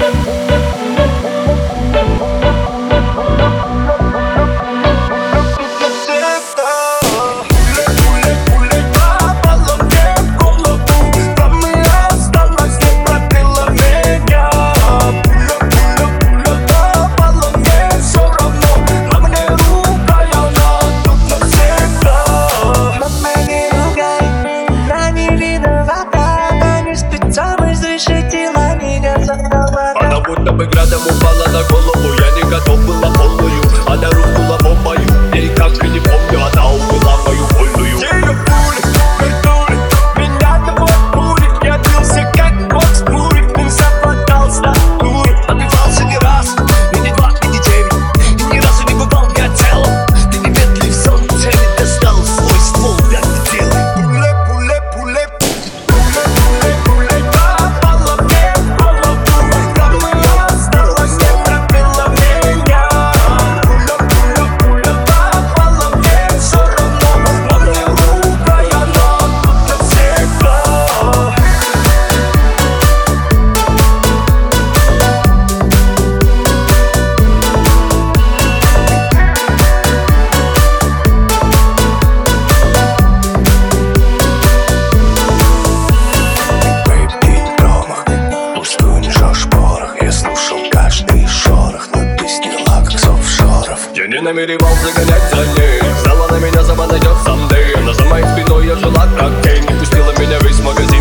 Она будто бы градом упала на голову. Я не готов была полную. Она рухнула бомбою. И как и не помню, она убила мою вольную. Ее пули вертули, меня того пули. Я бился как бокс пули. Не совладал с натурой. Отбивался не раз, и не два, и не 9. И ни разу не бывал я целым. Ты не медли в сон, цели достал свой ствол. Я не делай. Пуле, пуле, пуле. Попала мне в голову. Я не намеревался гонять за ней. Знала, на меня сама найдет someday. Она за моей спиной, я жила как Кейн. Не пустила меня весь магазин.